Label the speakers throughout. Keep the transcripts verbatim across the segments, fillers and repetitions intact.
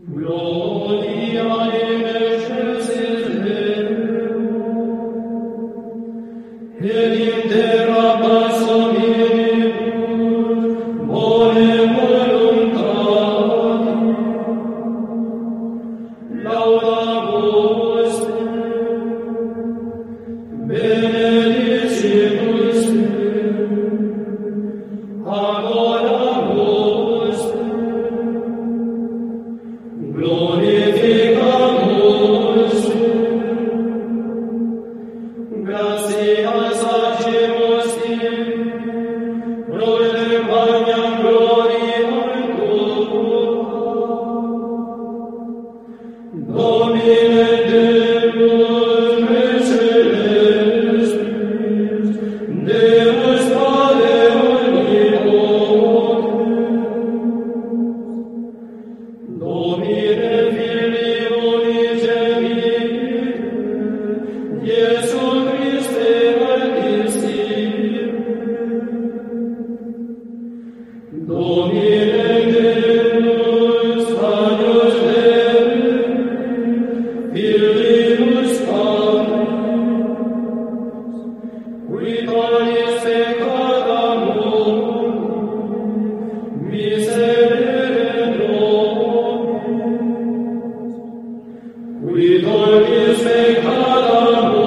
Speaker 1: Gloria in excelsis Deo, et in terra pacem omnibus bone voluntatis. Laudabus te, benedicibus te, adoramus te, glorificamus te, gratias agimus te, pro magnam gloriam tua. Domine Deus me celestis, Deus Padre omnipotens, Domine Filii unigenite, Iesu Christe Artisti, Domine Deus Agnus Dei, Filius Patris, qui tollis peccata mundi, miserere nobis, qui tollis peccata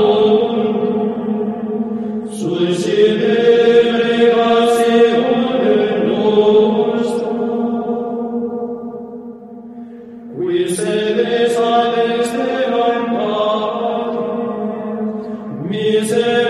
Speaker 1: mundi, suscite grationem nostra, qui sedes ad extremam Patris, miserere